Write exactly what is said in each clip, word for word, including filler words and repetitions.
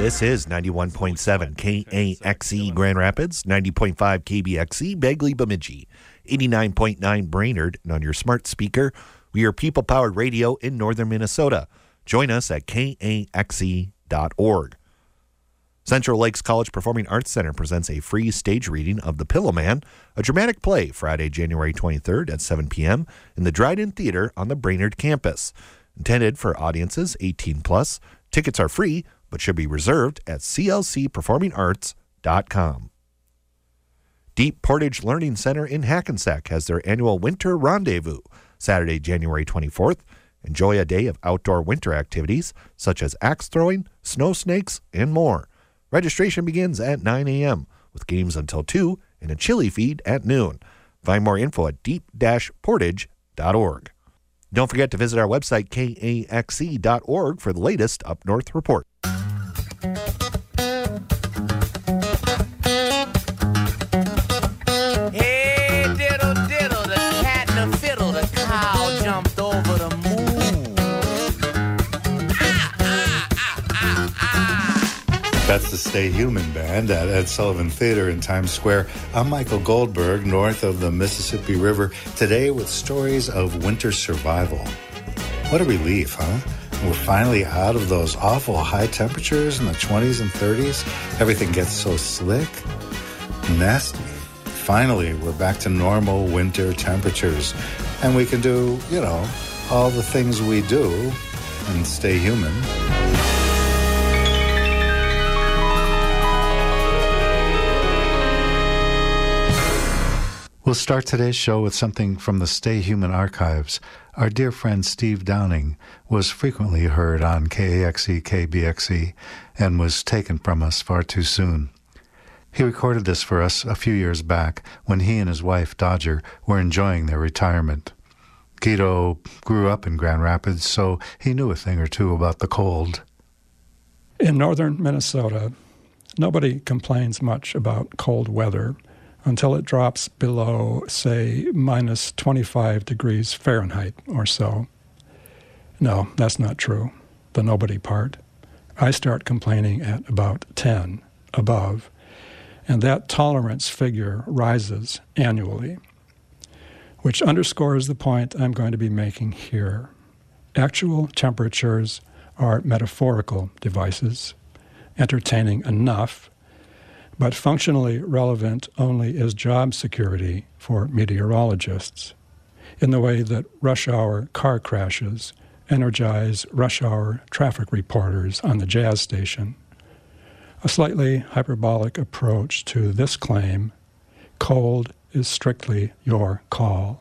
This is ninety-one point seven K A X E Grand Rapids, ninety point five K B X E Bagley Bemidji, eighty-nine point nine Brainerd, and on your smart speaker, we are people-powered radio in northern Minnesota. Join us at K A X E dot org. Central Lakes College Performing Arts Center presents a free stage reading of The Pillow Man, a dramatic play, Friday, January twenty-third at seven p.m. in the Dryden Theater on the Brainerd campus. Intended for audiences eighteen plus, tickets are free, but should be reserved at C L C performing arts dot com. Deep Portage Learning Center in Hackensack has their annual Winter Rendezvous, Saturday, January twenty-fourth. Enjoy a day of outdoor winter activities such as axe throwing, snow snakes, and more. Registration begins at nine a.m. with games until two and a chili feed at noon. Find more info at deep dash portage dot org. Don't forget to visit our website, K A X E dot org, for the latest Up North report. Hey, diddle, diddle, the cat and the fiddle, the cow jumped over the moon. Ah, ah, ah, ah, ah. That's the Stay Human Band at Ed Sullivan Theater in Times Square. I'm Michael Goldberg, north of the Mississippi River, today with stories of winter survival. What a relief, huh? We're finally out of those awful high temperatures in the twenties and thirties. Everything gets so slick, nasty. Finally, we're back to normal winter temperatures, and we can do, you know, all the things we do and stay human. We'll start today's show with something from the Stay Human archives. Our dear friend Steve Downing was frequently heard on K A X E, K B X E, and was taken from us far too soon. He recorded this for us a few years back when he and his wife, Dodger, were enjoying their retirement. Guido grew up in Grand Rapids, so he knew a thing or two about the cold. In northern Minnesota, nobody complains much about cold weather until it drops below, say, minus twenty-five degrees Fahrenheit or so. No, that's not true, the nobody part. I start complaining at about ten above, and that tolerance figure rises annually, which underscores the point I'm going to be making here. Actual temperatures are metaphorical devices, entertaining enough, but functionally relevant only as job security for meteorologists, in the way that rush hour car crashes energize rush hour traffic reporters on the jazz station. A slightly hyperbolic approach to this claim: cold is strictly your call.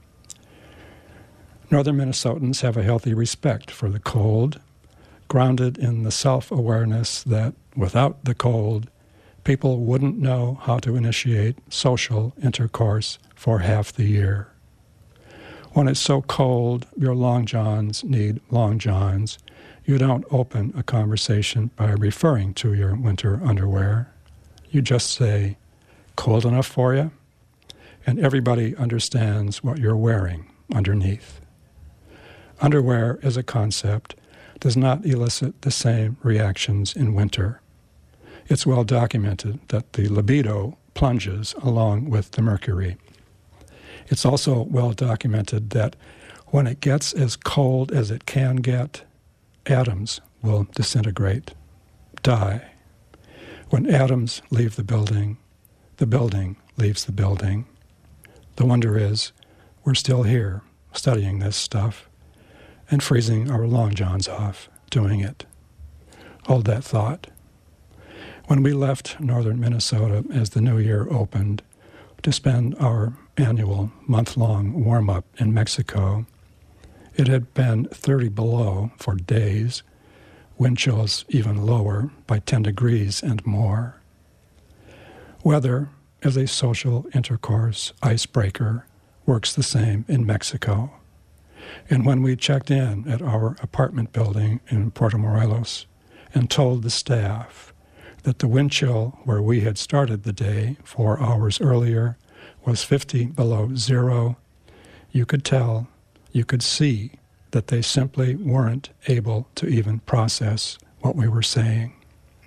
Northern Minnesotans have a healthy respect for the cold, grounded in the self-awareness that without the cold, people wouldn't know how to initiate social intercourse for half the year. When it's so cold, your long johns need long johns, you don't open a conversation by referring to your winter underwear. You just say, "Cold enough for you?" And everybody understands what you're wearing underneath. Underwear as a concept does not elicit the same reactions in winter. It's well documented that the libido plunges along with the mercury. It's also well documented that when it gets as cold as it can get, atoms will disintegrate, die. When atoms leave the building, the building leaves the building. The wonder is, we're still here studying this stuff and freezing our long johns off doing it. Hold that thought. When we left northern Minnesota as the new year opened to spend our annual month-long warm-up in Mexico, it had been thirty below for days, wind chills even lower by ten degrees and more. Weather, as a social intercourse icebreaker, works the same in Mexico. And when we checked in at our apartment building in Puerto Morelos and told the staff that the wind chill where we had started the day four hours earlier was fifty below zero, you could tell, you could see that they simply weren't able to even process what we were saying.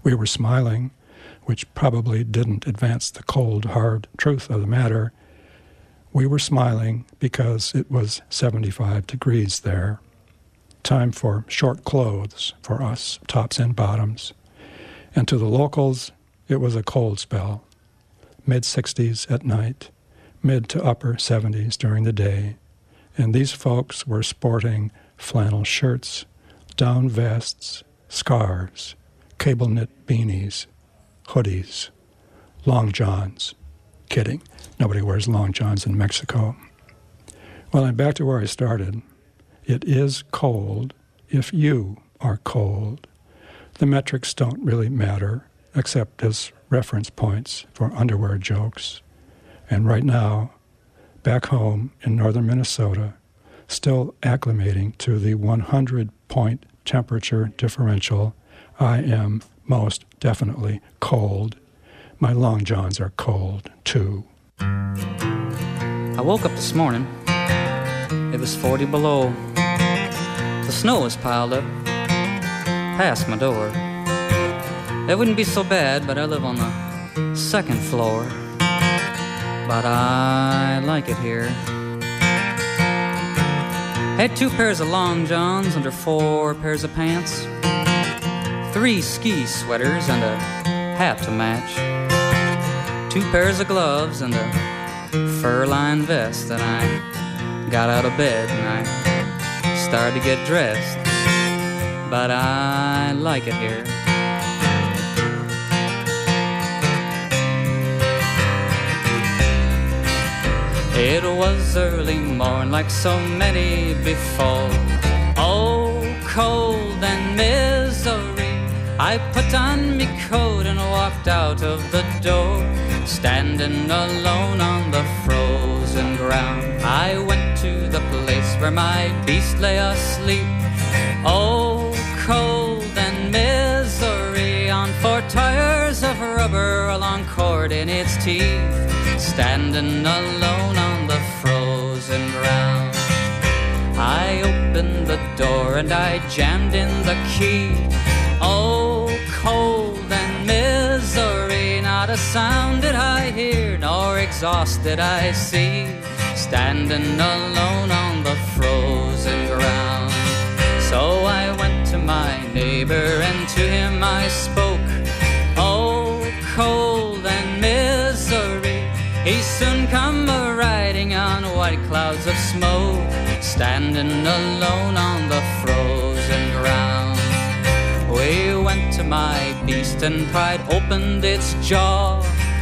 We were smiling, which probably didn't advance the cold, hard truth of the matter. We were smiling because it was seventy-five degrees there. Time for short clothes for us, tops and bottoms. And to the locals, it was a cold spell. mid-sixties at night, mid to upper seventies during the day. And these folks were sporting flannel shirts, down vests, scarves, cable-knit beanies, hoodies, long johns. Kidding. Nobody wears long johns in Mexico. Well, I'm back to where I started. It is cold if you are cold. The metrics don't really matter, except as reference points for underwear jokes. And right now, back home in northern Minnesota, still acclimating to the one hundred point temperature differential, I am most definitely cold. My long johns are cold, too. I woke up this morning. It was forty below. The snow was piled up past my door. It wouldn't be so bad, but I live on the second floor. But I like it here. Had two pairs of long johns under four pairs of pants, three ski sweaters and a hat to match, two pairs of gloves and a fur-lined vest. And I got out of bed and I started to get dressed. But I like it here. It was early morn like so many before. Oh, cold and misery. I put on me coat and walked out of the door. Standing alone on the frozen ground, I went to the place where my beast lay asleep. Oh, cold and misery. On four tires of rubber, a long cord in its teeth. Standing alone on the frozen ground, I opened the door and I jammed in the key. Oh, cold and misery. Not a sound did I hear, nor exhaust did I see. Standing alone on the frozen ground. So I went to my neighbor and to him I spoke. Oh, cold and misery. He soon come a-riding on white clouds of smoke, standing alone on the frozen ground. We went to my beast and pride opened its jaw.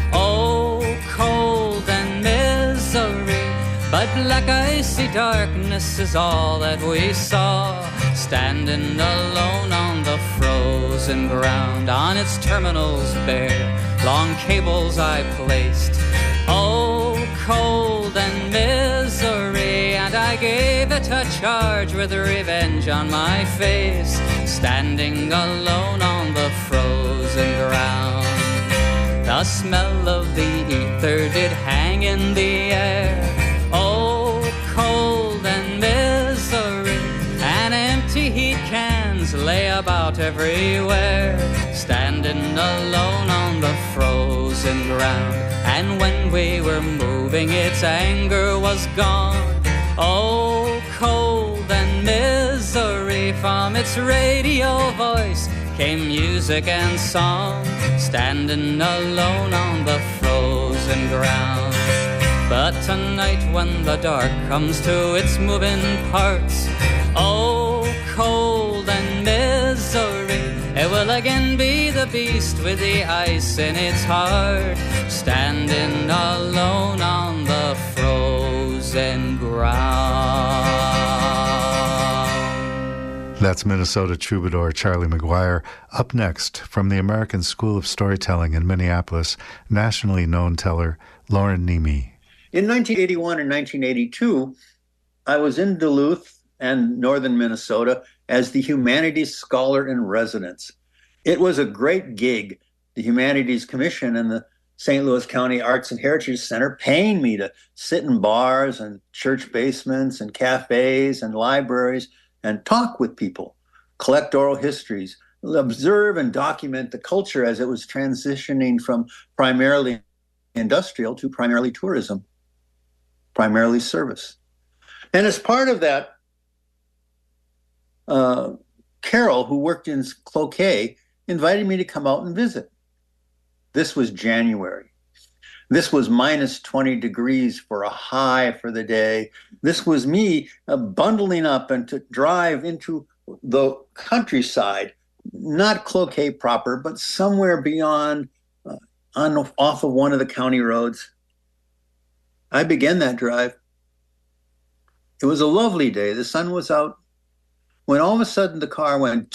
Oh, cold and misery. But black icy darkness is all that we saw, standing alone on the frozen ground. On its terminals bare, long cables I placed. Oh, cold and misery. And I gave it a charge with revenge on my face, standing alone on the frozen ground. The smell of the ether did hang in the air. Oh, cold and misery. And empty heat cans lay about everywhere, standing alone on the frozen ground. And when we were moving, its anger was gone. Oh, cold and misery. From its radio voice came music and song, standing alone on the frozen ground. But tonight when the dark comes to its moving parts, oh, cold and misery. It will again be the beast with the ice in its heart, standing alone on the frozen ground. That's Minnesota troubadour Charlie McGuire. Up next, from the American School of Storytelling in Minneapolis, nationally known teller Lauren Nemi. In nineteen eighty-one and nineteen eighty-two, I was in Duluth and northern Minnesota as the Humanities Scholar in Residence. It was a great gig. The Humanities Commission and the Saint Louis County Arts and Heritage Center paying me to sit in bars and church basements and cafes and libraries and talk with people, collect oral histories, observe and document the culture as it was transitioning from primarily industrial to primarily tourism, primarily service. And as part of that, uh, Carol, who worked in Cloquet, invited me to come out and visit. This was January. This was minus twenty degrees for a high for the day. This was me uh, bundling up and to drive into the countryside, not Cloquet proper, but somewhere beyond, uh, on off of one of the county roads. I began that drive. It was a lovely day. The sun was out. When all of a sudden the car went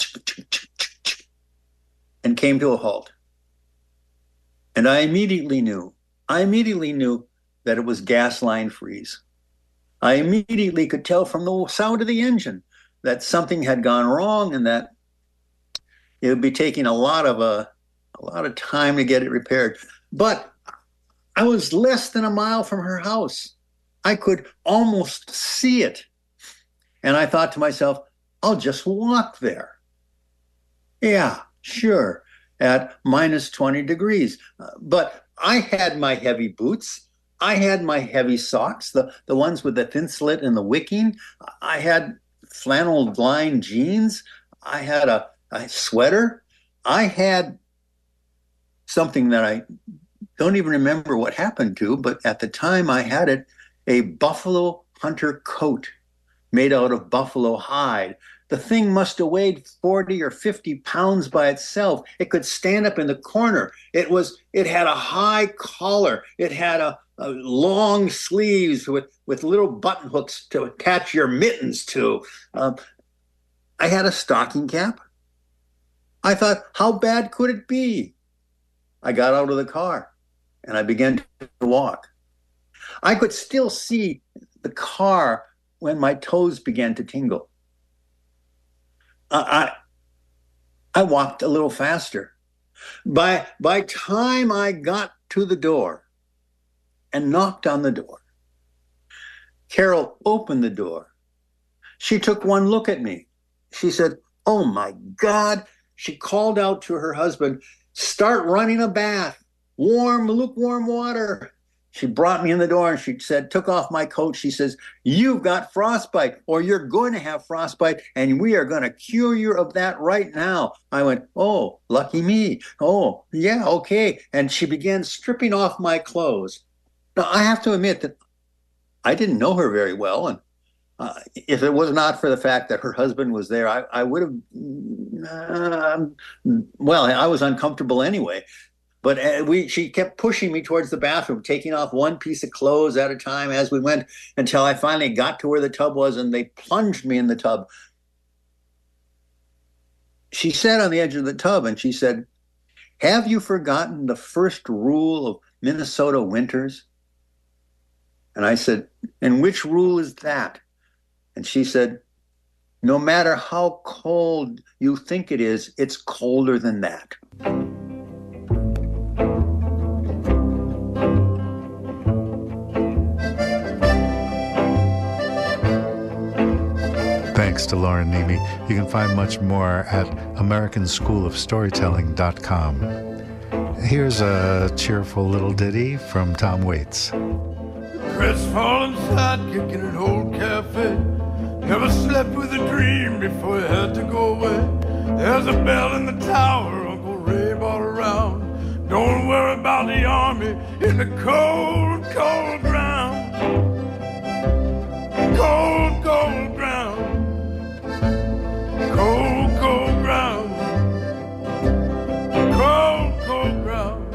and came to a halt. And I immediately knew, I immediately knew that it was gas line freeze. I immediately could tell from the sound of the engine that something had gone wrong and that it would be taking a lot of uh, a lot of time to get it repaired. But I was less than a mile from her house. I could almost see it. And I thought to myself, I'll just walk there. Yeah, sure, at minus twenty degrees. Uh, but I had my heavy boots. I had my heavy socks, the, the ones with the thin slit and the wicking. I had flannel lined jeans. I had a, a sweater. I had something that I don't even remember what happened to, but at the time I had it, a buffalo hunter coat made out of buffalo hide. The thing must have weighed forty or fifty pounds by itself. It could stand up in the corner. It was. It had a high collar. It had a, a long sleeves with, with little button hooks to attach your mittens to. Um, I had a stocking cap. I thought, how bad could it be? I got out of the car and I began to walk. I could still see the car when my toes began to tingle. I I walked a little faster. By by time I got to the door and knocked on the door, Carol opened the door. She took one look at me. She said, "Oh my God." She called out to her husband, "Start running a bath, warm, lukewarm water." She brought me in the door and she said, took off my coat. She says, "You've got frostbite or you're going to have frostbite and we are going to cure you of that right now." I went, "Oh, lucky me. Oh, yeah, okay." And she began stripping off my clothes. Now, I have to admit that I didn't know her very well. And uh, if it was not for the fact that her husband was there, I, I would have, uh, well, I was uncomfortable anyway. But we, she kept pushing me towards the bathroom, taking off one piece of clothes at a time as we went, until I finally got to where the tub was and they plunged me in the tub. She sat on the edge of the tub and she said, "Have you forgotten the first rule of Minnesota winters?" And I said, "And which rule is that?" And she said, "No matter how cold you think it is, it's colder than that." Thanks to Lauren Nemi. You can find much more at American School of Storytelling dot com. Here's a cheerful little ditty from Tom Waits. Crestfallen sidekick in an old cafe. Never slept with a dream before he had to go away. There's a bell in the tower Uncle Ray brought around. Don't worry about the army in the cold, cold ground. Cold, cold ground. Cold, cold ground. Cold, cold ground.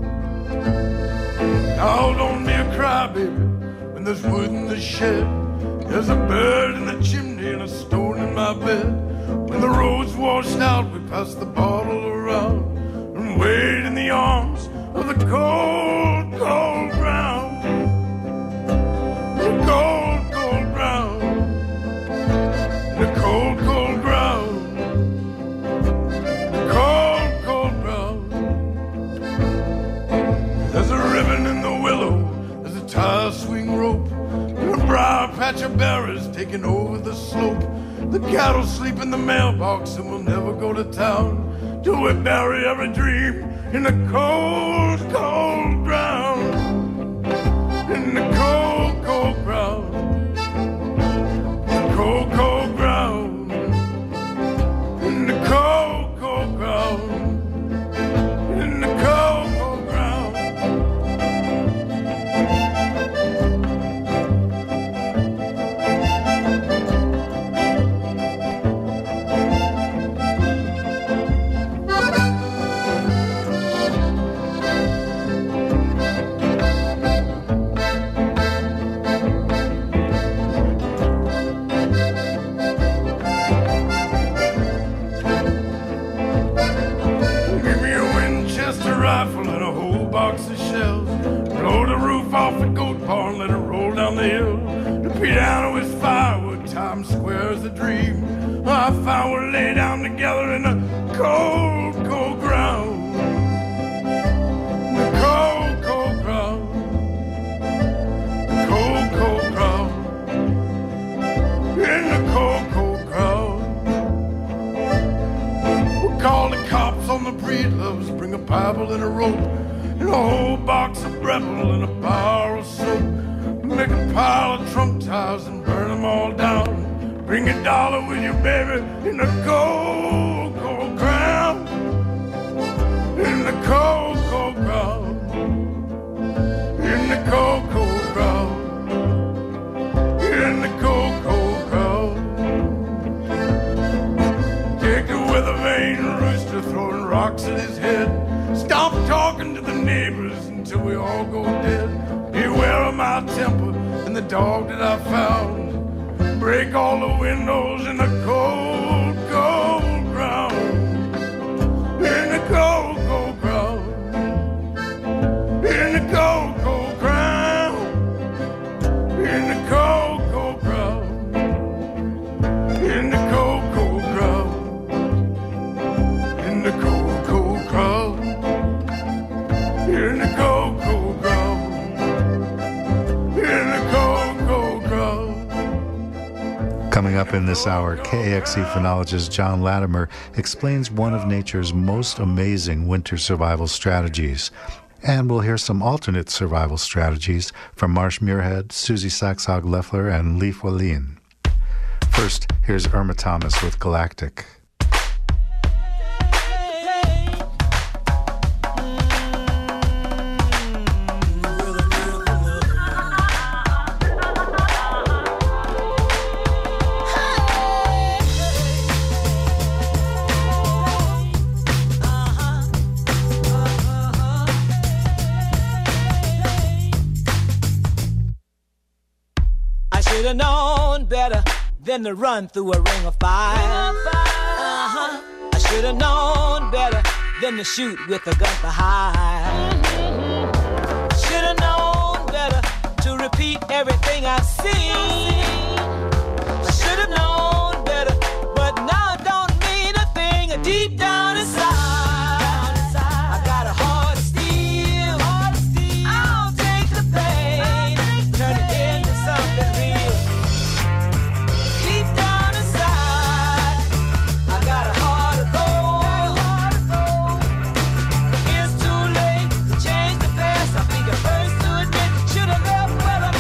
Now don't be a crybaby when there's wood in the shed. There's a bird in the chimney and a stone in my bed. When the road's washed out, we pass the bottle around and wait in the arms of the cold, cold ground. The cold, cold ground. The cold, cold ground. The cold, cold ground. There's a ribbon in the willow. There's a tire swing rope. And a briar patch of berries taking over the slope. The cattle sleep in the mailbox and we'll never go to town till we bury every dream in the cold, cold ground. In the cold, cold ground. The cold, cold ground. In the cold, cold ground. In the cold, cold ground. Rifle and a whole box of shells. Blow the roof off the goat barn, let it roll down the hill. The piano is firewood, Times Square is a dream. I found we'll lay down together in the cold, cold ground. The cold, cold ground. The cold, cold ground. In the cold, cold ground. We'll call the cops on the breedloves, bring a Bible and a rope, and a whole box of Breville and a bar of soap. Make a pile of trump ties and burn them all down. Bring a dollar with you, baby, in the cold, cold ground. In the cold, cold ground. In the cold, cold ground. In the cold, cold ground. Take it with a vain rooster throwing rocks at his head. Stop talking to the neighbors until we all go dead. Beware of my temper and the dog that I found. Break all the windows in the cold, cold ground. In the cold, cold ground. In the cold, cold ground. In the cold, cold ground. In the cold, cold ground. In the cold, cold ground. In the cold, cold ground. In the cold, cold ground. Coming up in this hour, K A X E phenologist John Latimer explains one of nature's most amazing winter survival strategies. And we'll hear some alternate survival strategies from Marsh Muirhead, Susie Saxhog-Leffler, and Leif Wallin. First, here's Irma Thomas with Galactic. Should've known better than to run through a ring of fire. Uh-huh. I should've known better than to shoot with a gun for hire. I should've known better to repeat everything I've seen. I should've known better, but now it don't mean a thing. Deep down inside, I got a heart of steel. I'll take the pain, turn it into something real. Deep down inside, I got a heart of gold. It's too late to change the past. I'll be the first to admit, should have left where I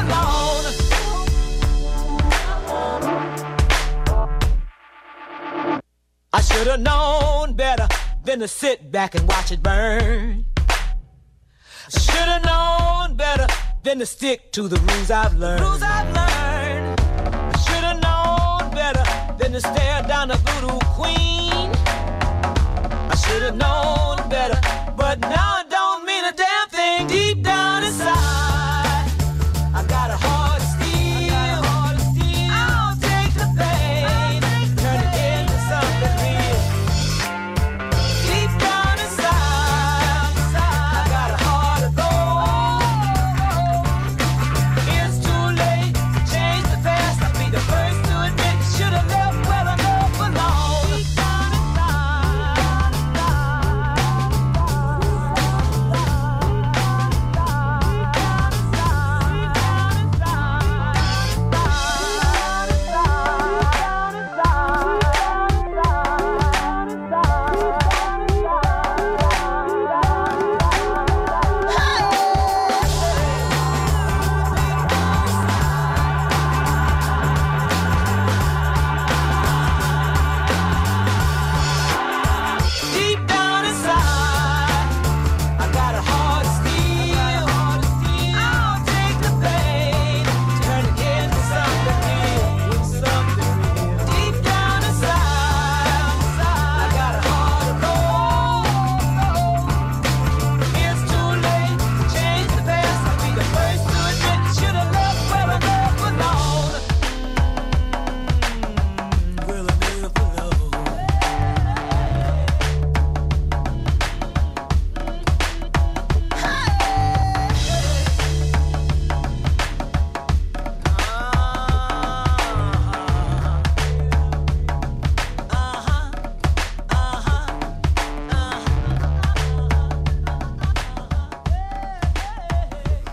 love belong. I should have known better than to sit back and watch it burn. I should have known better than to stick to the rules I've learned. Rules I've learned. I should have known better than to stare down the voodoo queen. I should have known better, but now it don't mean a damn thing. Deep down inside, I got a heart of steel. I'll take the pain, turn it into something real. Deep down inside, I got a heart of gold. It's too late to change the past. I'll be the first to admit, should have left where I know belong.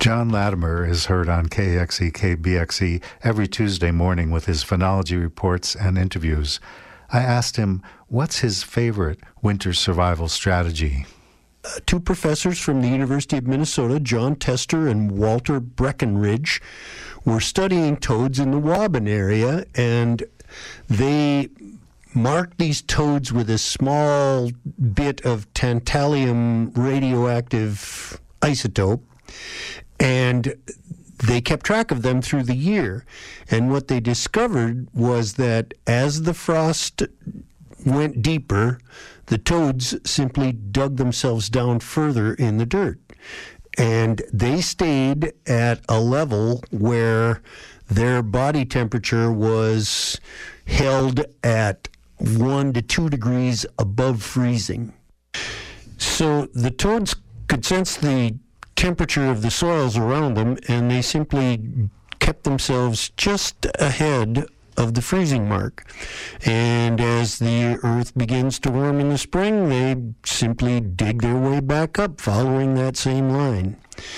John Latimer is heard on K X E, K B X E every Tuesday morning with his phenology reports and interviews. I asked him, what's his favorite winter survival strategy? Uh, two professors from the University of Minnesota, John Tester and Walter Breckenridge, were studying toads in the Waban area, and they marked these toads with a small bit of tantalum radioactive isotope, and they kept track of them through the year. And what they discovered was that as the frost went deeper, the toads simply dug themselves down further in the dirt. And they stayed at a level where their body temperature was held at one to two degrees above freezing. So the toads could sense the temperature of the soils around them, and they simply kept themselves just ahead of the freezing mark. And as the earth begins to warm in the spring, they simply dig their way back up, following that same line.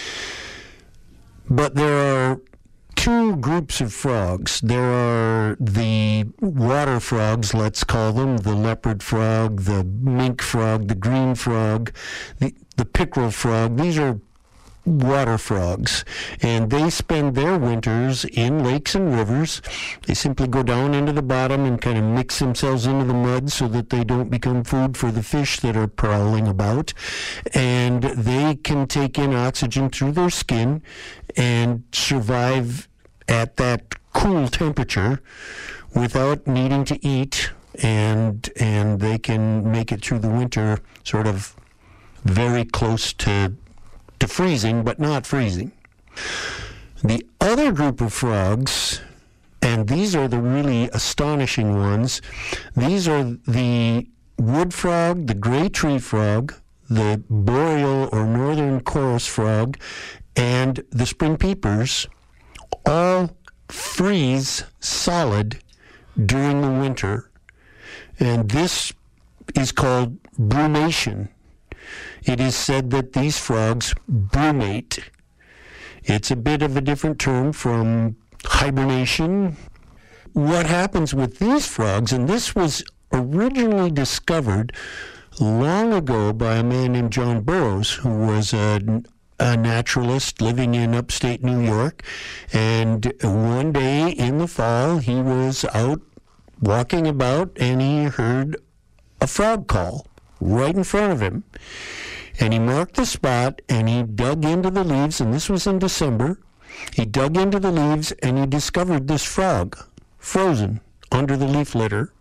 But there are two groups of frogs. There are the water frogs, let's call them, the leopard frog, the mink frog, the green frog, the, the pickerel frog. These are water frogs, and they spend their winters in lakes and rivers. They simply go down into the bottom and kind of mix themselves into the mud so that they don't become food for the fish that are prowling about, and they can take in oxygen through their skin and survive at that cool temperature without needing to eat, and and they can make it through the winter sort of very close to to freezing, but not freezing. The other group of frogs, and these are the really astonishing ones, these are the wood frog, the gray tree frog, the boreal or northern chorus frog, and the spring peepers, all freeze solid during the winter. And this is called brumation. It is said that these frogs brumate. It's a bit of a different term from hibernation. What happens with these frogs, and this was originally discovered long ago by a man named John Burroughs, who was a, a naturalist living in upstate New York, and one day in the fall he was out walking about and he heard a frog call right in front of him. And he marked the spot, and he dug into the leaves, and this was in December. He dug into the leaves, and he discovered this frog frozen under the leaf litter.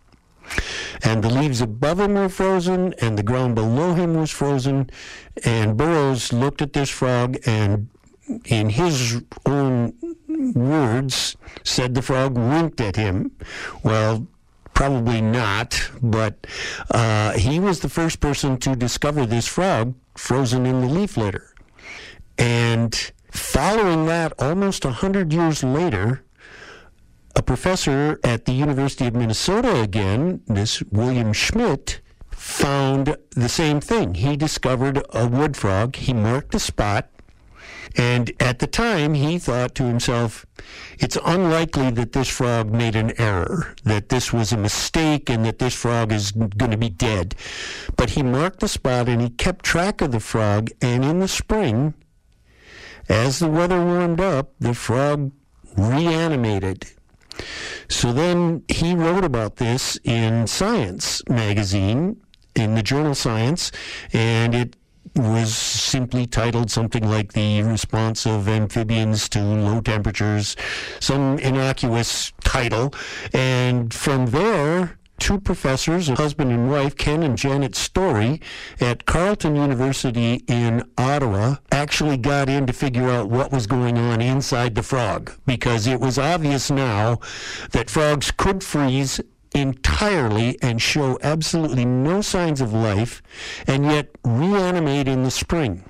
And the leaves above him were frozen, and the ground below him was frozen. And Burroughs looked at this frog, and in his own words, said the frog winked at him. Well, probably not, but uh, he was the first person to discover this frog frozen in the leaf litter. And following that, almost a hundred years later, a professor at the University of Minnesota again, this William Schmidt, found the same thing. He discovered a wood frog. He marked the spot. And at the time, he thought to himself, it's unlikely that this frog made an error, that this was a mistake and that this frog is going to be dead. But he marked the spot and he kept track of the frog, and in the spring, as the weather warmed up, the frog reanimated. So then he wrote about this in Science magazine, in the journal Science, and it was simply titled something like The Response of Amphibians to Low Temperatures, some innocuous title. And from there, two professors, a husband and wife, Ken and Janet Story, at Carleton University in Ottawa, actually got in to figure out what was going on inside the frog, because it was obvious now that frogs could freeze entirely and show absolutely no signs of life, and yet reanimate in the spring.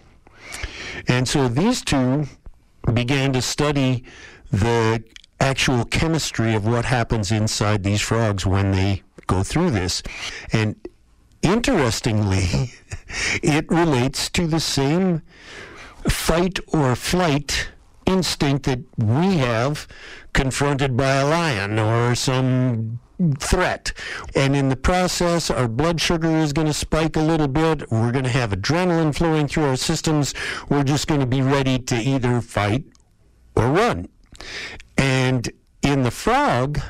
And so these two began to study the actual chemistry of what happens inside these frogs when they go through this. And interestingly, it relates to the same fight or flight instinct that we have confronted by a lion or some threat. And in the process, our blood sugar is going to spike a little bit. We're going to have adrenaline flowing through our systems. We're just going to be ready to either fight or run. And in the frog,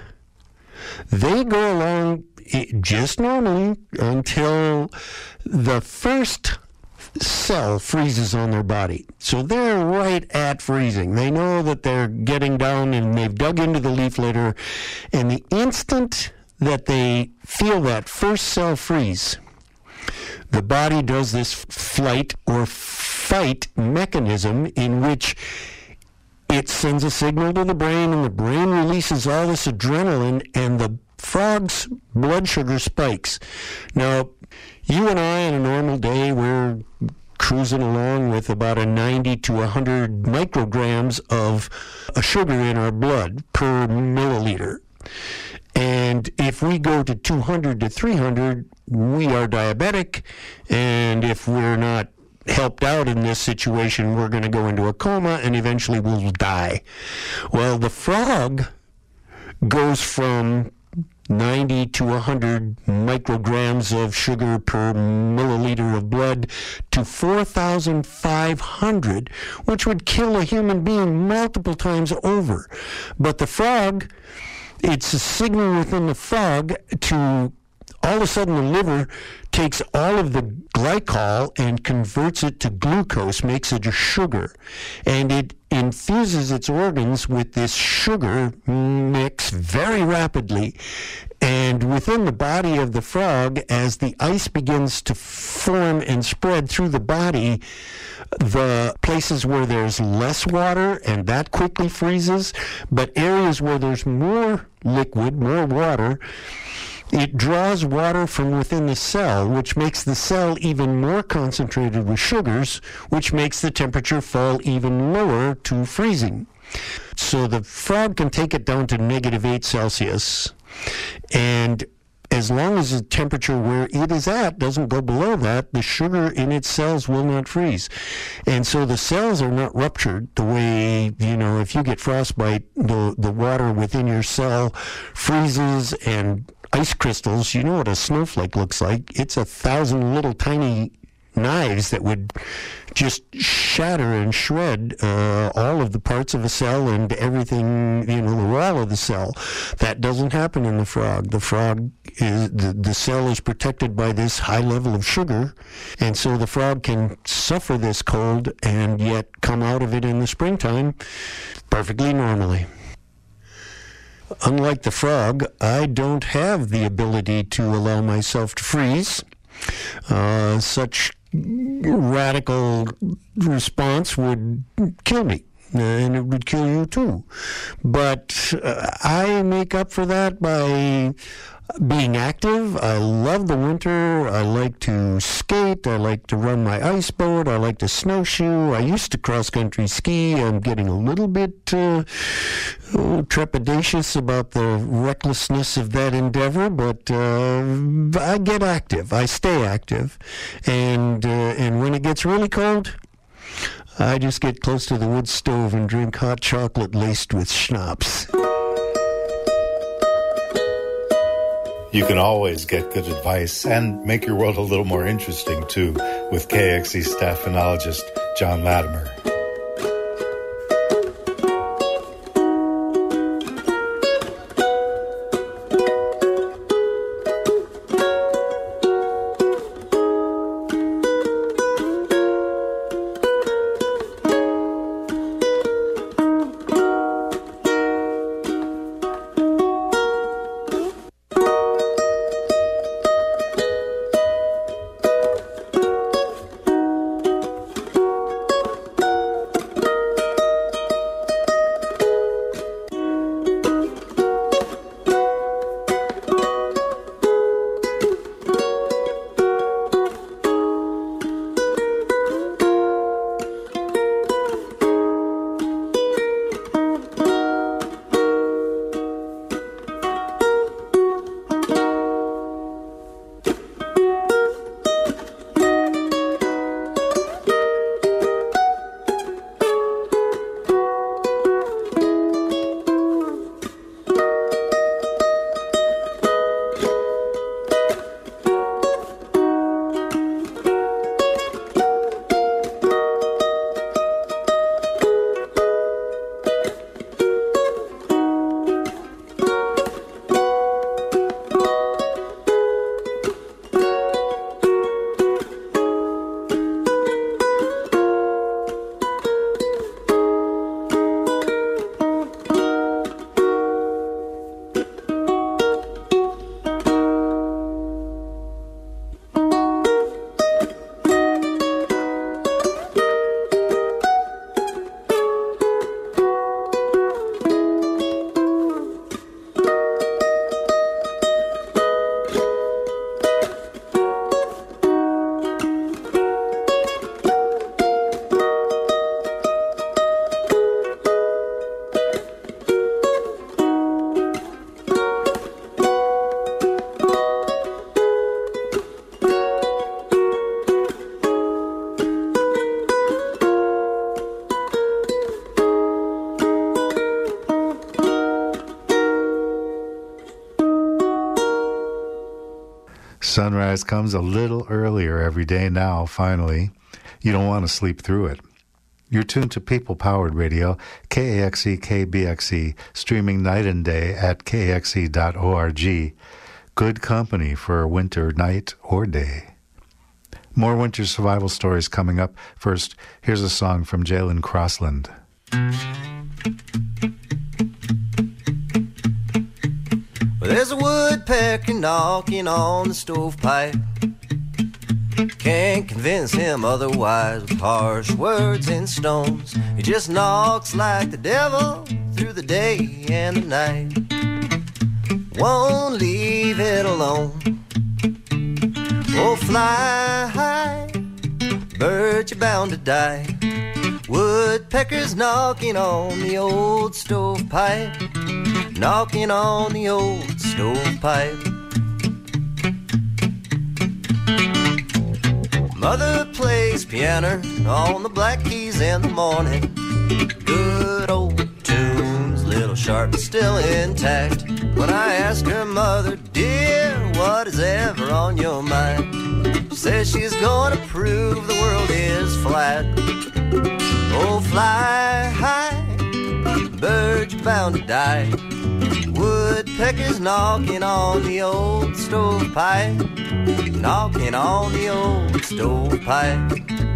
they go along just normally until the first cell freezes on their body. So they're right at freezing. They know that they're getting down and they've dug into the leaf litter. And the instant that they feel that first cell freeze, the body does this flight or fight mechanism in which it sends a signal to the brain, and the brain releases all this adrenaline, and the frog's blood sugar spikes. Now, you and I on a normal day, we're cruising along with about a ninety to one hundred micrograms of a sugar in our blood per milliliter. And if we go to two hundred to three hundred, we are diabetic, and if we're not helped out in this situation, we're going to go into a coma and eventually we'll die. Well, the frog goes from ninety to one hundred micrograms of sugar per milliliter of blood to four thousand five hundred, which would kill a human being multiple times over. But the frog, it's a signal within the frog to all of a sudden the liver takes all of the glycol and converts it to glucose, makes it a sugar, and it infuses its organs with this sugar mix very rapidly. And within the body of the frog, as the ice begins to form and spread through the body, the places where there's less water, and that quickly freezes, but areas where there's more liquid, more water, it draws water from within the cell, which makes the cell even more concentrated with sugars, which makes the temperature fall even lower to freezing. So the frog can take it down to negative eight Celsius, and as long as the temperature where it is at doesn't go below that, the sugar in its cells will not freeze. And so the cells are not ruptured the way, you know, if you get frostbite, the, the water within your cell freezes and ice crystals. You know what a snowflake looks like. It's a thousand little tiny knives that would just shatter and shred uh, all of the parts of a cell and everything, you know, the wall of the cell. That doesn't happen in the frog. The frog is, the, the cell is protected by this high level of sugar, and so the frog can suffer this cold and yet come out of it in the springtime perfectly normally. Unlike the frog, I don't have the ability to allow myself to freeze. Uh, such radical response would kill me, and it would kill you too. But uh, I make up for that by being active. I love the winter. I like to skate. I like to run my ice boat. I like to snowshoe. I used to cross-country ski. I'm getting a little bit uh, oh, trepidatious about the recklessness of that endeavor, but uh, I get active. I stay active. And, uh, and when it gets really cold, I just get close to the wood stove and drink hot chocolate laced with schnapps. You can always get good advice and make your world a little more interesting, too, with K X E staff phenologist John Latimer. Sunrise comes a little earlier every day now, finally. You don't want to sleep through it. You're tuned to People-Powered Radio, K A X E K B X E, streaming night and day at K A X E dot org. Good company for a winter night or day. More winter survival stories coming up. First, here's a song from Jalen Crossland. Well, there's a woodpecker knocking on the stovepipe. Can't convince him otherwise with harsh words and stones. He just knocks like the devil through the day and the night. Won't leave it alone. Oh, fly high, bird, you're bound to die. Woodpeckers knocking on the old stovepipe, knocking on the old stovepipe. Mother plays piano on the black keys in the morning. Good old tunes, little sharp but still intact. When I ask her, mother, dear, what is ever on your mind? She says she's gonna prove the world is flat. Oh, fly high, bird, you're bound to die. Woodpeckers knocking on the old stovepipe, knocking on the old stovepipe.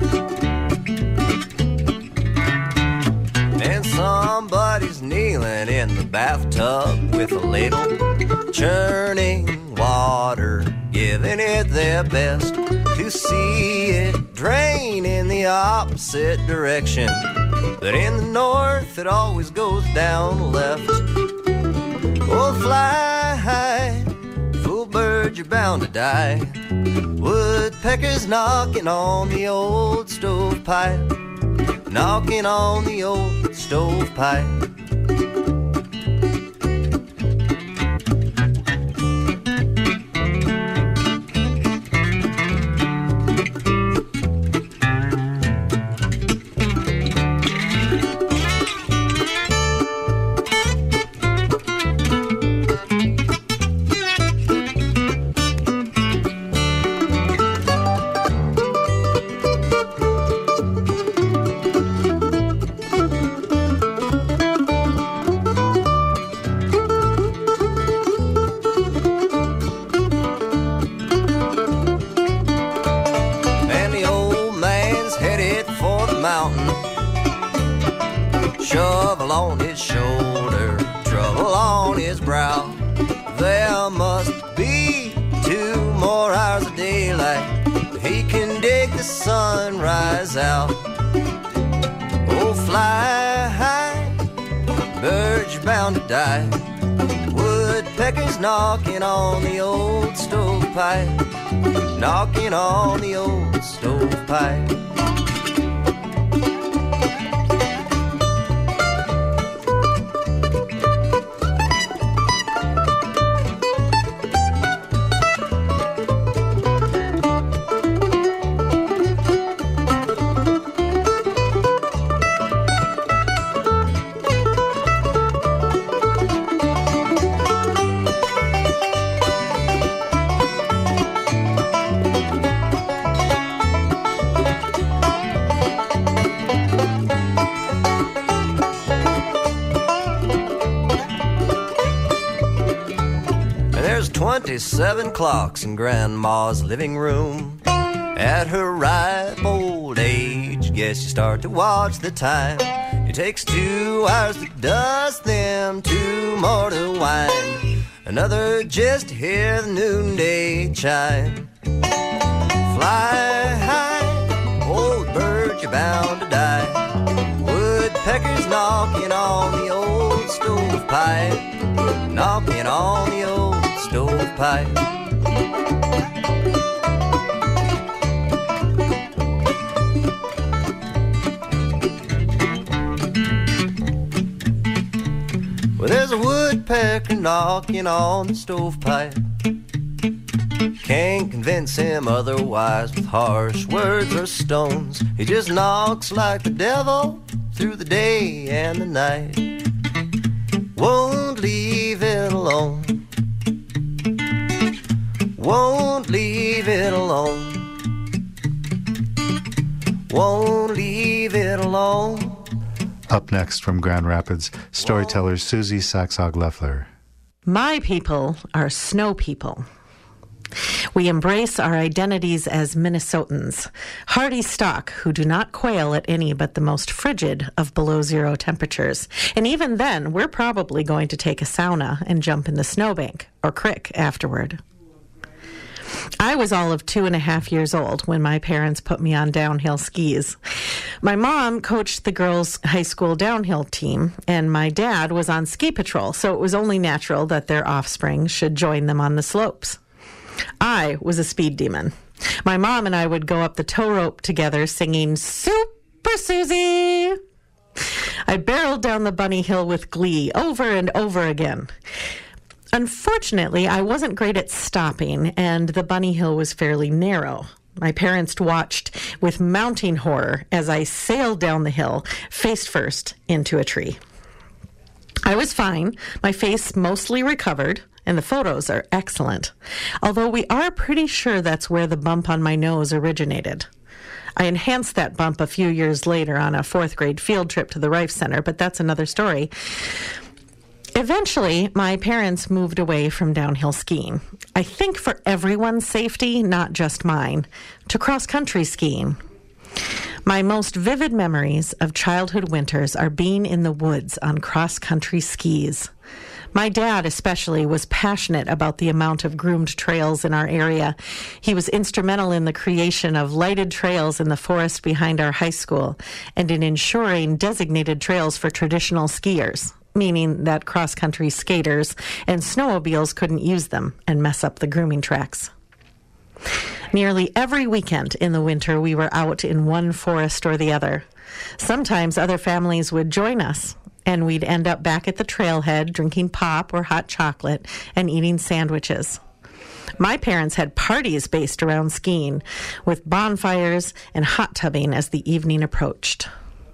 And somebody's kneeling in the bathtub with a ladle, churning water, giving it their best to see it drain in the opposite direction. But in the north it always goes down left. Oh, fly high, fool bird, you're bound to die. Woodpeckers knocking on the old stovepipe, knocking on the old stovepipe. Shovel on his shoulder, trouble on his brow. There must be two more hours of daylight. He can dig the sunrise out. Oh, fly high, bird, you're bound to die. Woodpeckers knocking on the old stovepipe, knocking on the old stovepipe. Twenty-seven clocks in Grandma's living room. At her ripe old age, guess you start to watch the time. It takes two hours to dust them, two more to wind, another just to hear the noonday chime. Fly high, old bird, you're bound to die. Woodpeckers knocking on the old stovepipe, knocking on the old stovepipe. Well, there's a woodpecker knocking on the stovepipe. Can't convince him otherwise with harsh words or stones. He just knocks like the devil through the day and the night. Won't leave it alone. won't leave it alone. Won't leave it alone. Up next from Grand Rapids, storyteller Susie Saxog-Leffler. My people are snow people. We embrace our identities as Minnesotans, hardy stock who do not quail at any but the most frigid of below zero temperatures. And even then, we're probably going to take a sauna and jump in the snowbank or crick afterward. I was all of two and a half years old when my parents put me on downhill skis. My mom coached the girls' high school downhill team, and my dad was on ski patrol, so it was only natural that their offspring should join them on the slopes. I was a speed demon. My mom and I would go up the tow rope together singing Super Susie. I barreled down the bunny hill with glee over and over again. Unfortunately, I wasn't great at stopping, and the bunny hill was fairly narrow. My parents watched with mounting horror as I sailed down the hill, face first, into a tree. I was fine. My face mostly recovered, and the photos are excellent, although we are pretty sure that's where the bump on my nose originated. I enhanced that bump a few years later on a fourth grade field trip to the Rife Center, but that's another story. Eventually, my parents moved away from downhill skiing. I think for everyone's safety, not just mine, to cross-country skiing. My most vivid memories of childhood winters are being in the woods on cross-country skis. My dad especially was passionate about the amount of groomed trails in our area. He was instrumental in the creation of lighted trails in the forest behind our high school and in ensuring designated trails for traditional skiers, meaning that cross-country skaters and snowmobiles couldn't use them and mess up the grooming tracks. Nearly every weekend in the winter, we were out in one forest or the other. Sometimes other families would join us, and we'd end up back at the trailhead drinking pop or hot chocolate and eating sandwiches. My parents had parties based around skiing, with bonfires and hot tubbing as the evening approached.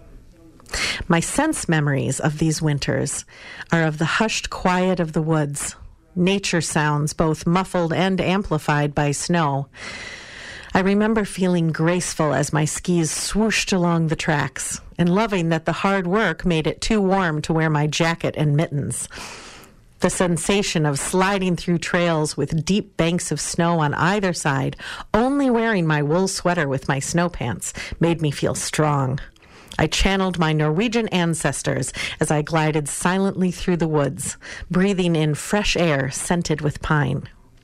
My sense memories of these winters are of the hushed quiet of the woods, nature sounds both muffled and amplified by snow. I remember feeling graceful as my skis swooshed along the tracks and loving that the hard work made it too warm to wear my jacket and mittens. The sensation of sliding through trails with deep banks of snow on either side, only wearing my wool sweater with my snow pants, made me feel strong. I channeled my Norwegian ancestors as I glided silently through the woods, breathing in fresh air scented with pine.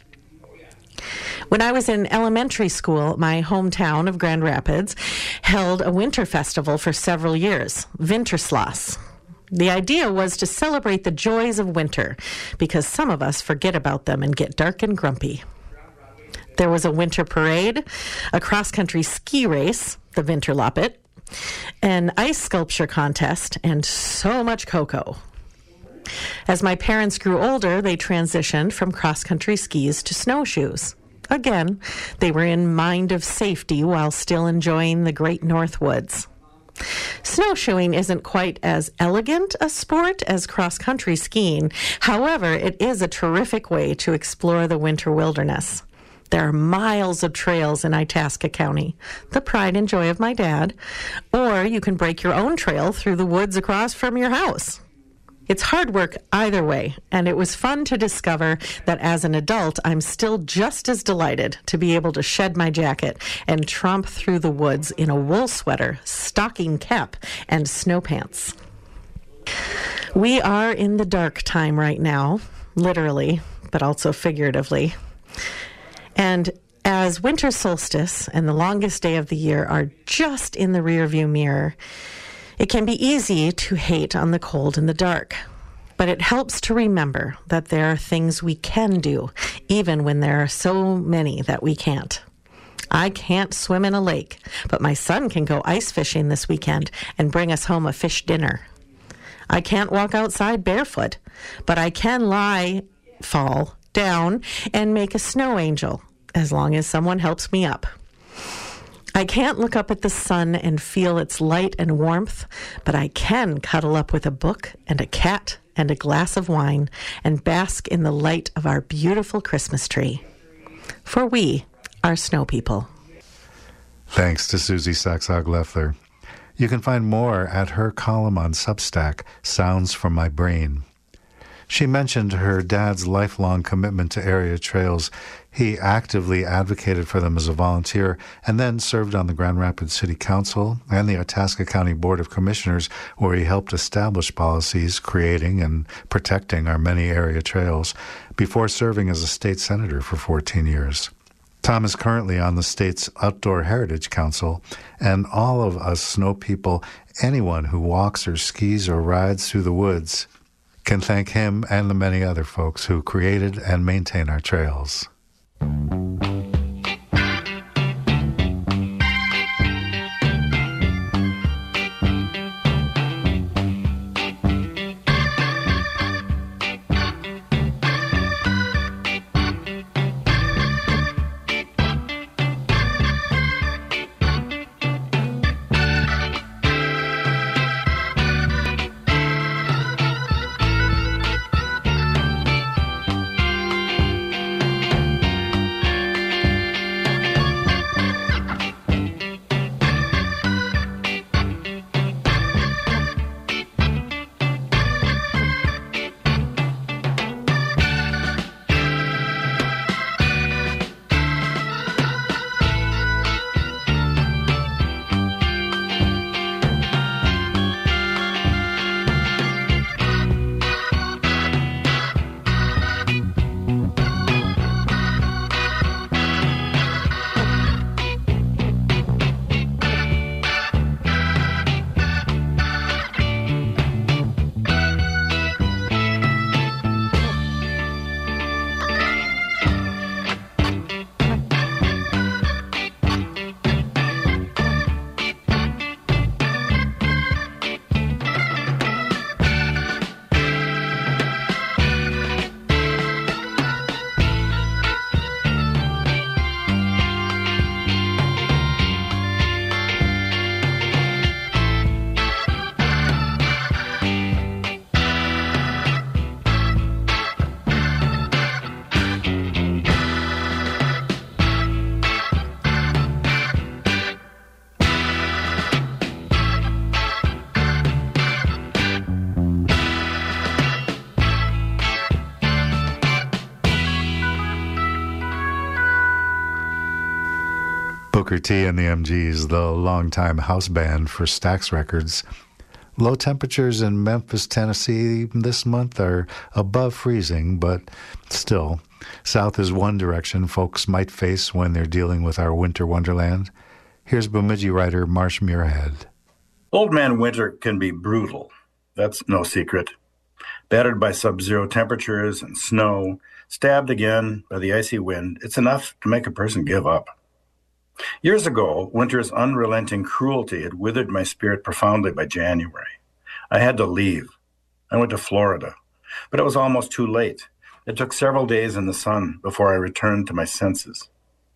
When I was in elementary school, my hometown of Grand Rapids held a winter festival for several years, Vinterslaas. The idea was to celebrate the joys of winter, because some of us forget about them and get dark and grumpy. There was a winter parade, a cross-country ski race, the Vinterloppet, an ice sculpture contest, and so much cocoa. As my parents grew older, they transitioned from cross-country skis to snowshoes. Again, they were in mind of safety while still enjoying the great North Woods. Snowshoeing isn't quite as elegant a sport as cross-country skiing. However, it is a terrific way to explore the winter wilderness. There are miles of trails in Itasca County, the pride and joy of my dad, or you can break your own trail through the woods across from your house. It's hard work either way, and it was fun to discover that as an adult, I'm still just as delighted to be able to shed my jacket and tromp through the woods in a wool sweater, stocking cap, and snow pants. We are in the dark time right now, literally, but also figuratively. And as winter solstice and the longest day of the year are just in the rearview mirror, it can be easy to hate on the cold and the dark, but it helps to remember that there are things we can do, even when there are so many that we can't. I can't swim in a lake, but my son can go ice fishing this weekend and bring us home a fish dinner. I can't walk outside barefoot, but I can lie, fall down, and make a snow angel, as long as someone helps me up. I can't look up at the sun and feel its light and warmth, but I can cuddle up with a book and a cat and a glass of wine and bask in the light of our beautiful Christmas tree. For we are snow people. Thanks to Susie Saxog-Leffler. You can find more at her column on Substack, Sounds from My Brain. She mentioned her dad's lifelong commitment to area trails. He actively advocated for them as a volunteer and then served on the Grand Rapids City Council and the Itasca County Board of Commissioners, where he helped establish policies creating and protecting our many area trails before serving as a state senator for fourteen years. Tom is currently on the state's Outdoor Heritage Council, and all of us snow people, anyone who walks or skis or rides through the woods, can thank him and the many other folks who created and maintain our trails. Booker T and the M Gs, the longtime house band for Stax Records. Low temperatures in Memphis, Tennessee this month are above freezing, but still, south is one direction folks might face when they're dealing with our winter wonderland. Here's Bemidji writer Marsh Muirhead. Old Man Winter can be brutal. That's no secret. Battered by sub-zero temperatures and snow, stabbed again by the icy wind, it's enough to make a person give up. Years ago, winter's unrelenting cruelty had withered my spirit profoundly by January. I had to leave. I went to Florida, but it was almost too late. It took several days in the sun before I returned to my senses.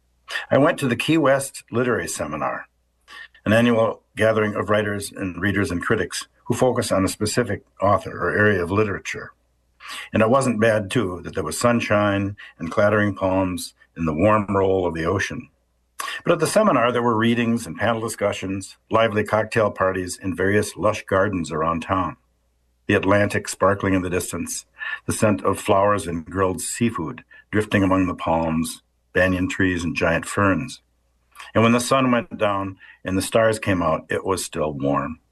I went to the Key West Literary Seminar, an annual gathering of writers and readers and critics who focus on a specific author or area of literature. And it wasn't bad, too, that there was sunshine and clattering palms and the warm roll of the ocean. But at the seminar, there were readings and panel discussions, lively cocktail parties in various lush gardens around town. The Atlantic sparkling in the distance, the scent of flowers and grilled seafood drifting among the palms, banyan trees, and giant ferns. And when the sun went down and the stars came out, it was still warm.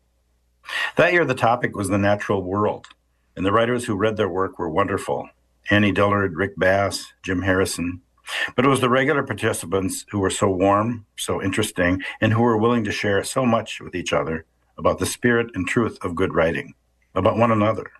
That year, the topic was the natural world, and the writers who read their work were wonderful. Annie Dillard, Rick Bass, Jim Harrison. But it was the regular participants who were so warm, so interesting, and who were willing to share so much with each other about the spirit and truth of good writing, about one another.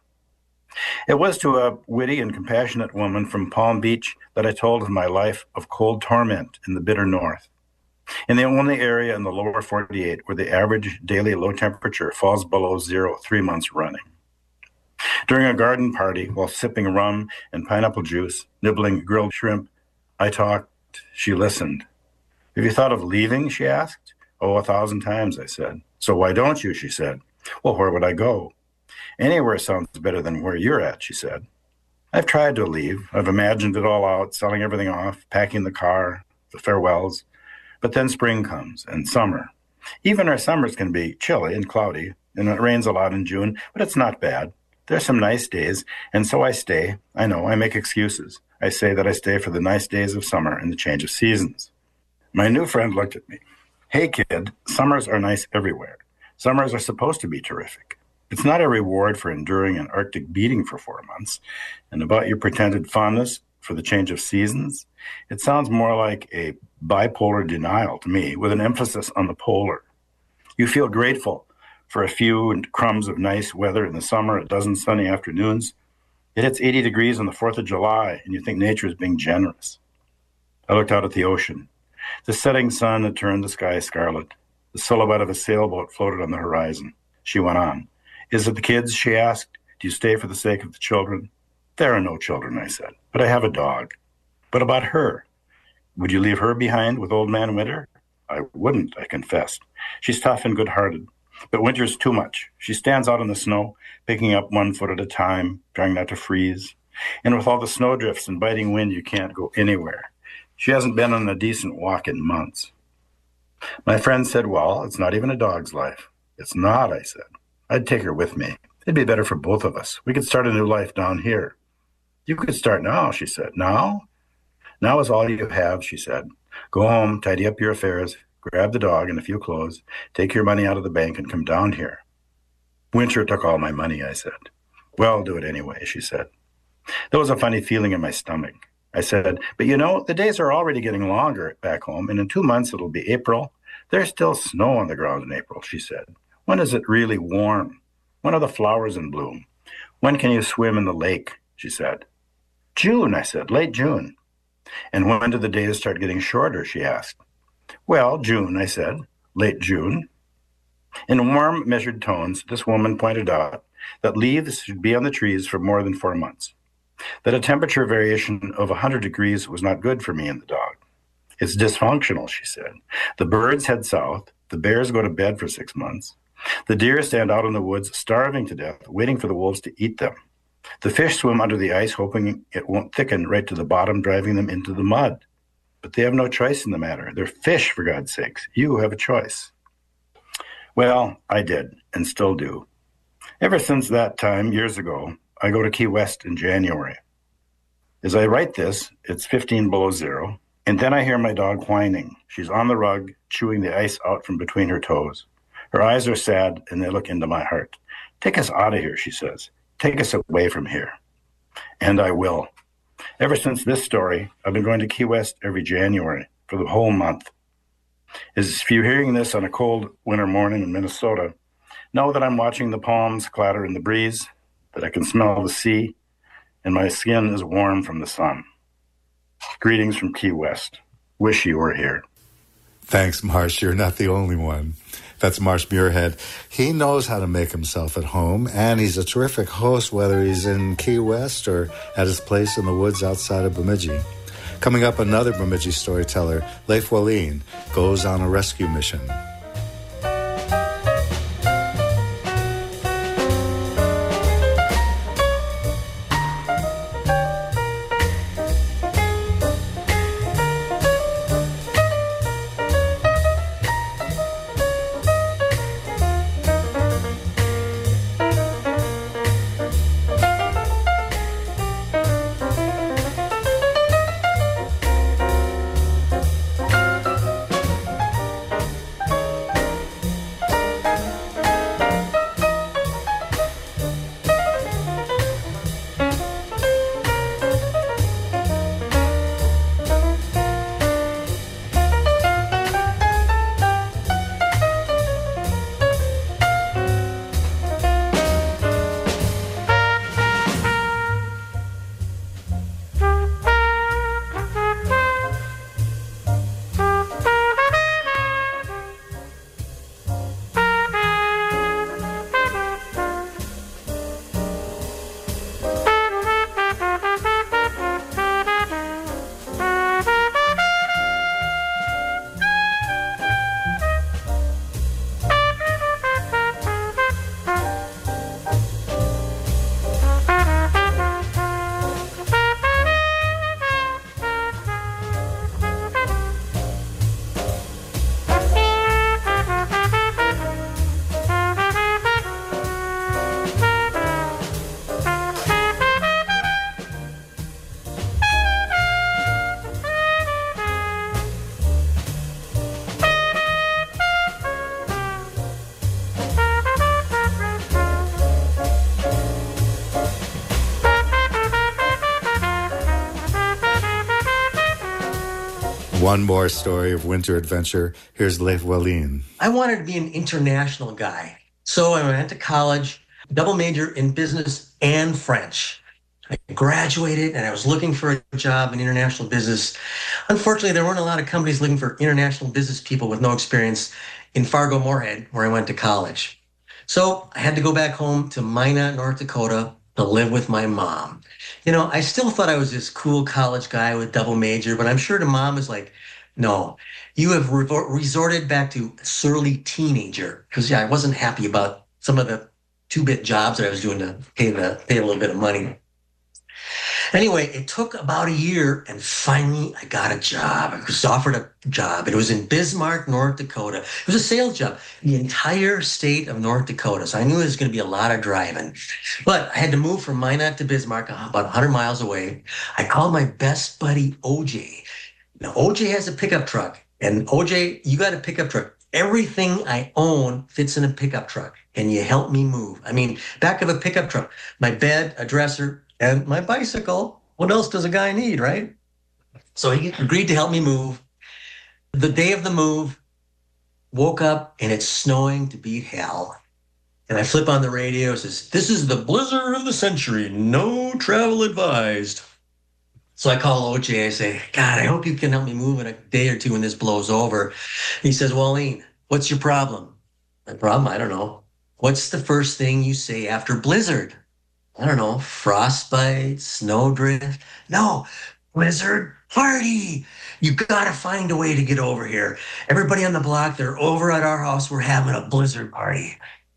It was to a witty and compassionate woman from Palm Beach that I told of my life of cold torment in the bitter north, in the only area in the lower forty-eight where the average daily low temperature falls below zero three months running. During a garden party, while sipping rum and pineapple juice, nibbling grilled shrimp, I talked, she listened. Have you thought of leaving, she asked. Oh, a thousand times, I said. So why don't you, she said. Well, where would I go? Anywhere sounds better than where you're at, she said. I've tried to leave. I've imagined it all out, selling everything off, packing the car, the farewells. But then spring comes and summer. Even our summers can be chilly and cloudy, and it rains a lot in June, but it's not bad. There's some nice days, and so I stay. I know, I make excuses. I say that I stay for the nice days of summer and the change of seasons. My new friend looked at me. Hey, kid, summers are nice everywhere. Summers are supposed to be terrific. It's not a reward for enduring an Arctic beating for four months. And about your pretended fondness for the change of seasons, it sounds more like a bipolar denial to me, with an emphasis on the polar. You feel grateful for a few crumbs of nice weather in the summer, a dozen sunny afternoons. It hits eighty degrees on the fourth of July, and you think nature is being generous. I looked out at the ocean. The setting sun had turned the sky scarlet. The silhouette of a sailboat floated on the horizon. She went on. Is it the kids, she asked. Do you stay for the sake of the children? There are no children, I said, but I have a dog. But about her? Would you leave her behind with Old Man Winter? I wouldn't, I confessed. She's tough and good-hearted. But winter's too much. She stands out in the snow, picking up one foot at a time, trying not to freeze. And with all the snowdrifts and biting wind, you can't go anywhere. She hasn't been on a decent walk in months. My friend said, well, it's not even a dog's life. It's not, I said. I'd take her with me. It'd be better for both of us. We could start a new life down here. You could start now, she said. Now? Now is all you have, she said. Go home, tidy up your affairs, grab the dog and a few clothes, take your money out of the bank and come down here. Winter took all my money, I said. Well, I'll do it anyway, she said. There was a funny feeling in my stomach. I said, but you know, the days are already getting longer back home, and in two months it'll be April. There's still snow on the ground in April, she said. When is it really warm? When are the flowers in bloom? When can you swim in the lake, she said. June, I said, late June. And when do the days start getting shorter, she asked. Well, June, I said, late June. In warm, measured tones, this woman pointed out that leaves should be on the trees for more than four months, that a temperature variation of one hundred degrees was not good for me and the dog. It's dysfunctional, she said. The birds head south, the bears go to bed for six months, the deer stand out in the woods starving to death, waiting for the wolves to eat them. The fish swim under the ice, hoping it won't thicken right to the bottom, driving them into the mud. But they have no choice in the matter. They're fish, for God's sakes. You have a choice. Well, I did, and still do. Ever since that time, years ago, I go to Key West in January. As I write this, it's fifteen below zero, and then I hear my dog whining. She's on the rug, chewing the ice out from between her toes. Her eyes are sad, and they look into my heart. Take us out of here, she says. Take us away from here. And I will. Ever since this story, I've been going to Key West every January for the whole month. As if you're hearing this on a cold winter morning in Minnesota, know that I'm watching the palms clatter in the breeze, that I can smell the sea, and my skin is warm from the sun. Greetings from Key West. Wish you were here. Thanks, Marsh. You're not the only one. That's Marsh Muirhead. He knows how to make himself at home, and he's a terrific host, whether he's in Key West or at his place in the woods outside of Bemidji. Coming up, another Bemidji storyteller, Leif Wallin, goes on a rescue mission. One more story of winter adventure. Here's Leif Wallin. I wanted to be an international guy. So I went to college, double major in business and French. I graduated and I was looking for a job in international business. Unfortunately, there weren't a lot of companies looking for international business people with no experience in Fargo-Moorhead, where I went to college. So I had to go back home to Minot, North Dakota to live with my mom. You know, I still thought I was this cool college guy with double major, but I'm sure the mom was like, no, you have re- resorted back to surly teenager. Because, yeah, I wasn't happy about some of the two-bit jobs that I was doing to pay, the, pay a little bit of money. Anyway, it took about a year, and finally I got a job. I was offered a job. It was in Bismarck, North Dakota. It was a sales job, the entire state of North Dakota. So I knew there was going to be a lot of driving. But I had to move from Minot to Bismarck, about one hundred miles away. I called my best buddy, O J. Now, O J has a pickup truck. And O J, you got a pickup truck. Everything I own fits in a pickup truck. Can you help me move? I mean, back of a pickup truck, my bed, a dresser, and my bicycle. What else does a guy need, right? So he agreed to help me move. The day of the move, woke up and it's snowing to beat hell. And I flip on the radio, it says, this is the blizzard of the century, no travel advised. So I call O J, I say, God, I hope you can help me move in a day or two when this blows over. He says, Wallin, what's your problem? My problem? I don't know. What's the first thing you say after blizzard? I don't know, frostbite, snowdrift. No, blizzard party. You got to find a way to get over here. Everybody on the block, they're over at our house. We're having a blizzard party.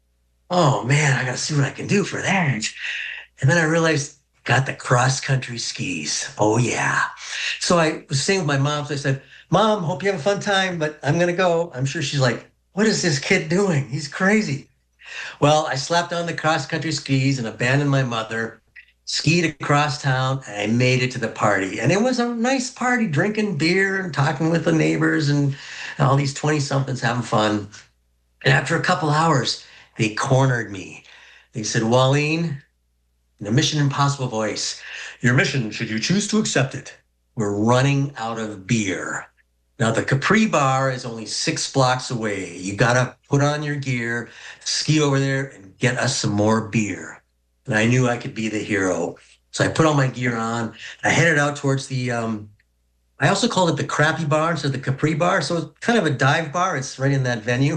Oh, man, I got to see what I can do for that. And then I realized, got the cross-country skis. Oh, yeah. So I was staying with my mom. So I said, Mom, hope you have a fun time, but I'm going to go. I'm sure she's like, what is this kid doing? He's crazy. Well, I slapped on the cross-country skis and abandoned my mother, skied across town, and I made it to the party. And it was a nice party, drinking beer and talking with the neighbors and all these twenty-somethings having fun. And after a couple hours, they cornered me. They said, Wallin, in a Mission Impossible voice, your mission, should you choose to accept it, we're running out of beer. Now, the Capri Bar is only six blocks away. You got to put on your gear, ski over there, and get us some more beer. And I knew I could be the hero. So I put all my gear on. I headed out towards the, um, I also called it the Crappy Bar instead of the Capri Bar. So it's kind of a dive bar. It's right in that venue.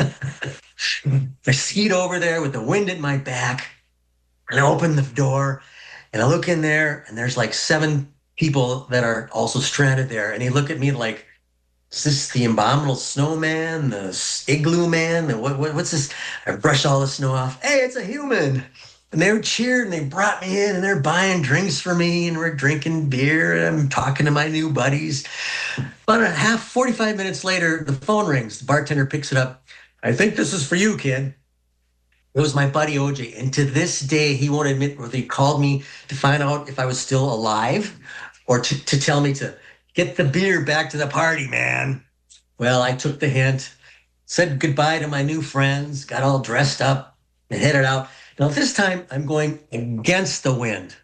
I skied over there with the wind at my back. And I opened the door, and I look in there, and there's like seven people that are also stranded there. And they look at me like, is this the Abominable Snowman, the Igloo Man? The, what, what, what's this? I brush all the snow off. Hey, it's a human. And they were cheered, and they brought me in, and they're buying drinks for me, and we're drinking beer, and I'm talking to my new buddies. About a half, forty-five minutes later, the phone rings. The bartender picks it up. I think this is for you, kid. It was my buddy O J, and to this day, he won't admit whether he called me to find out if I was still alive or to, to tell me to get the beer back to the party, man. Well, I took the hint, said goodbye to my new friends, got all dressed up, and headed out. Now, this time, I'm going against the wind.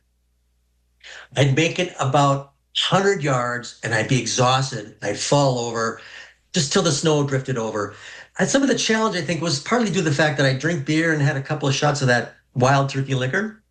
I'd make it about one hundred yards, and I'd be exhausted. I'd fall over just till the snow drifted over. And some of the challenge, I think, was partly due to the fact that I drink beer and had a couple of shots of that wild turkey liquor.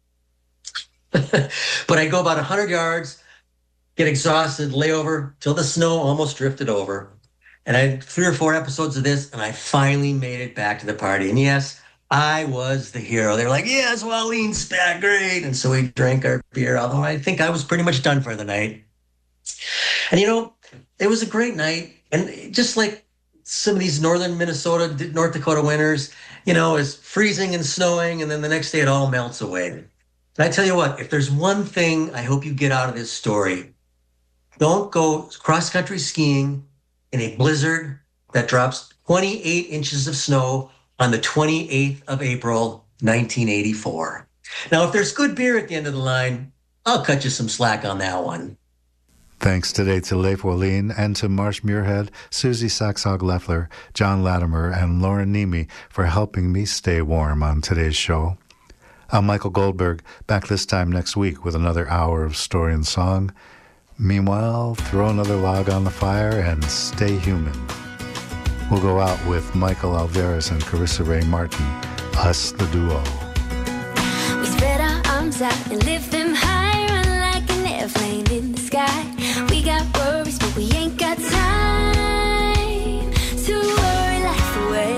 But I'd go about one hundred yards, get exhausted, lay over till the snow almost drifted over. And I had three or four episodes of this, and I finally made it back to the party. And yes, I was the hero. They were like, yes, Wallin's back, great. And so we drank our beer, although I think I was pretty much done for the night. And, you know, it was a great night. And just like some of these northern Minnesota, North Dakota winters, you know, it's freezing and snowing, and then the next day it all melts away. And I tell you what, if there's one thing I hope you get out of this story, don't go cross-country skiing in a blizzard that drops twenty-eight inches of snow on the twenty-eighth of April, nineteen eighty-four. Now, if there's good beer at the end of the line, I'll cut you some slack on that one. Thanks today to Leif Wallin and to Marsh Muirhead, Susie Saxhog-Leffler, John Latimer, and Lauren Nemi for helping me stay warm on today's show. I'm Michael Goldberg, back this time next week with another hour of story and song. Meanwhile, throw another log on the fire and stay human. We'll go out with Michael Alvarez and Carissa Ray Martin, Us the Duo. We spread our arms out and lift them high, run like an airplane in the sky. We got worries, but we ain't got time to worry life away.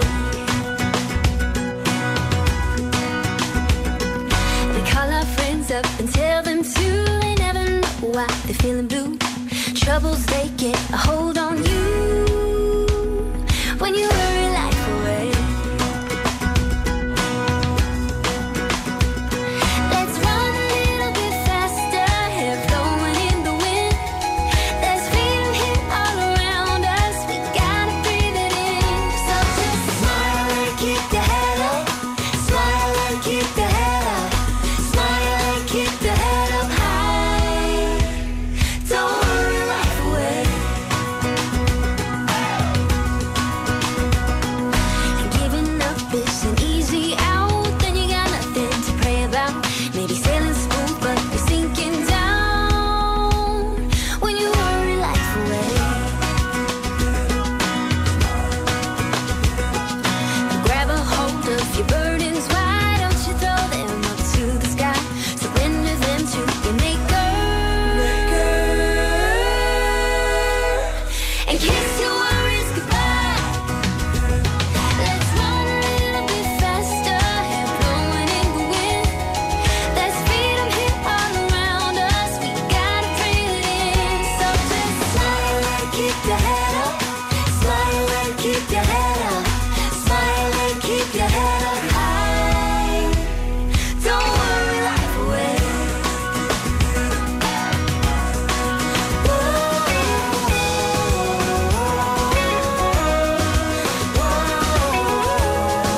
We call our friends up and tell them to. They never know why they're feeling blue. Troubles, they get a hold